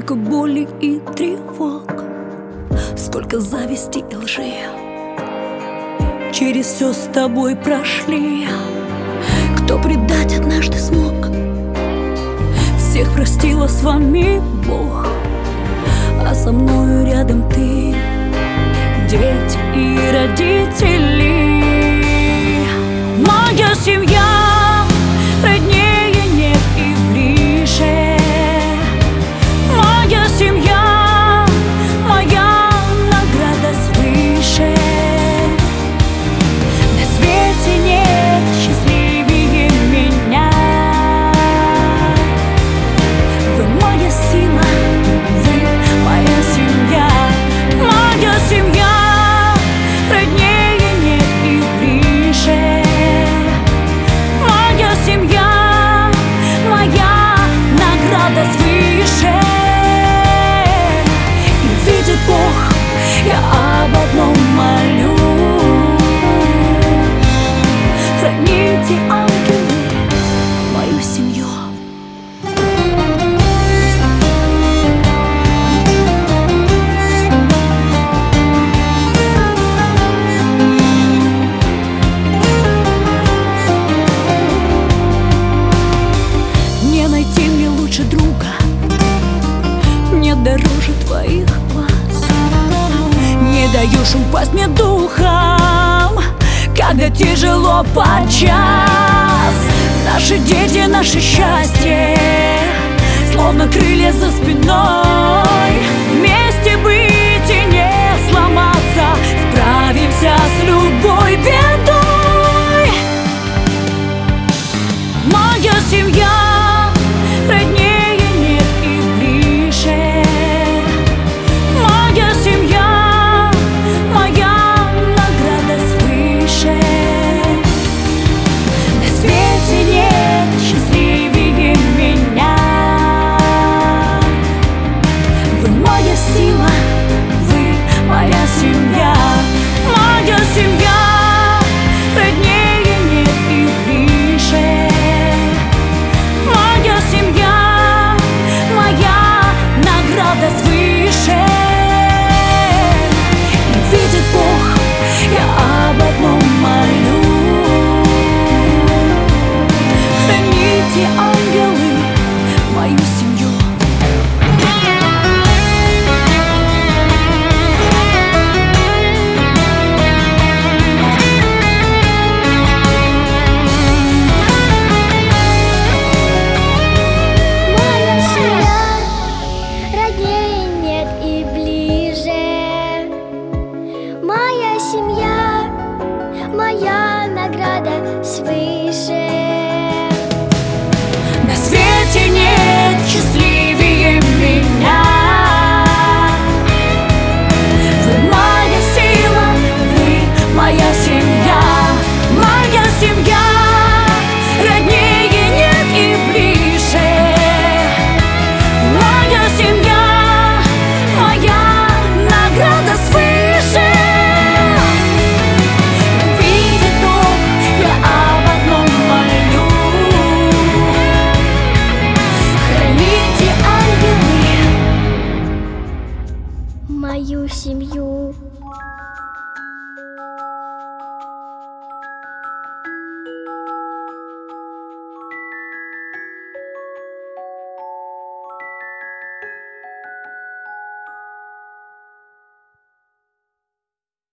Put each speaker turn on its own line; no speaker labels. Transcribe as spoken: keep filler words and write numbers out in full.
Сколько боли и тревог, сколько зависти и лжи. Через все с тобой прошли. Кто предать однажды смог? Всех простила с вами Бог, а со мною рядом ты, дети и родители. Моя семья роднее нет и ближе. Моя семья, моя награда свыше. На свете нет счастливее меня. Вы моя сила, вы моя семья. Моя семья роднее нет и ближе. Моя семья, моя награда свыше. И видит Бог, я об одном молю: храните, ангелы, мою семью. Не найти мне лучше друга, нет дороже твоих глаз. Не даешь упасть мне духом, когда тяжело подчас. Наши дети, наше счастье, словно крылья за спиной. Вместе быть и не сломаться, справимся с любой бедой. Моя семья роднее нет и ближе. Моя семья, моя награда свыше. На свете нет счастливее меня. Вы моя сила, вы моя семья. Моя семья роднее нет и ближе. Моя семья, моя награда свыше. И видит Бог, я об одном молю: храните, ангелы, мою семью.
Моя семья роднее нет и ближе. Моя семья, моя награда свыше.
На свете нет счастливее меня. Вы моя сила, вы моя семья. Моя семья роднее нет и ближе. Моя семья, моя награда свыше. Видит Бог, я об одном молю: храните, ангелы,
Мою семью.